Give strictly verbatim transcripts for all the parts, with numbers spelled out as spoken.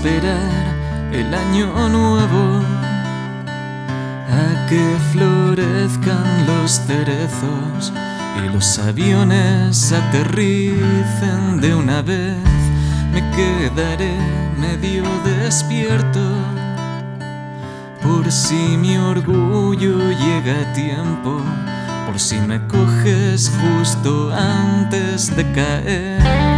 esperar el año nuevo, a que florezcan los cerezos y los aviones aterricen de una vez. Me quedaré medio despierto por si mi orgullo llega a tiempo, por si me coges justo antes de caer.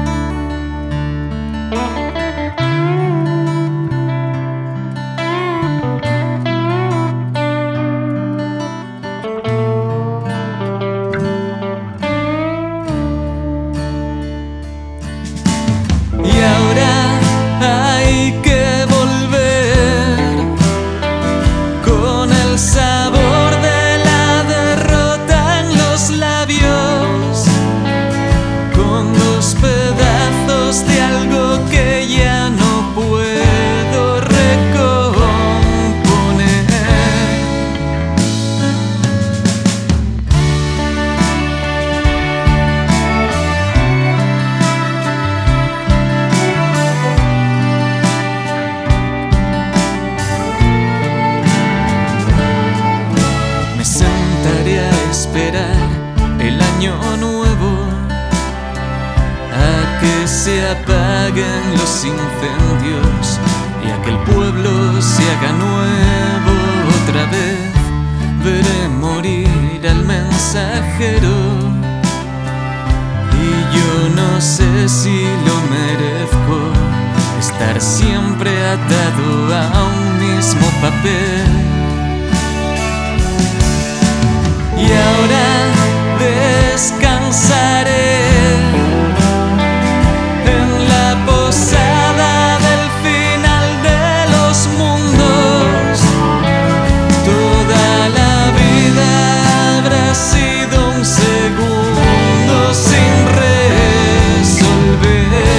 Y ahora hay que volver con el sabor de la derrota en los labios, con los pedazos de algo que ya no puedo recomponer. Me sentaré a esperar el año nuevo, a que se apaguen los incendios y a que el pueblo se haga nuevo otra vez. Veré morir al mensajero y yo no sé si lo merezco, estar siempre atado a un mismo papel. Y ahora descansaré en la posada del final de los mundos. Toda la vida habrá sido un segundo sin resolver.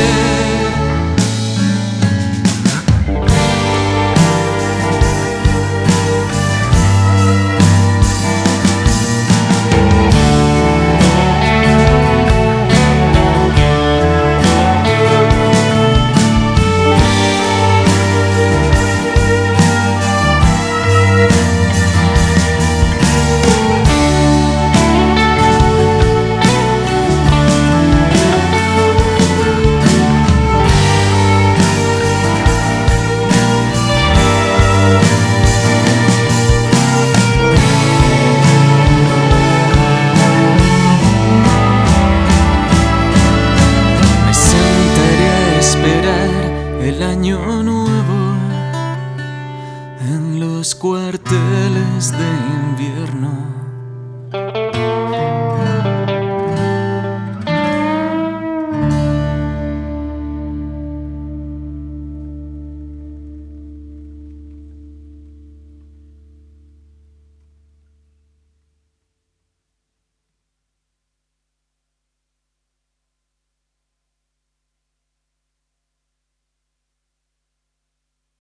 El año nuevo en los cuarteles de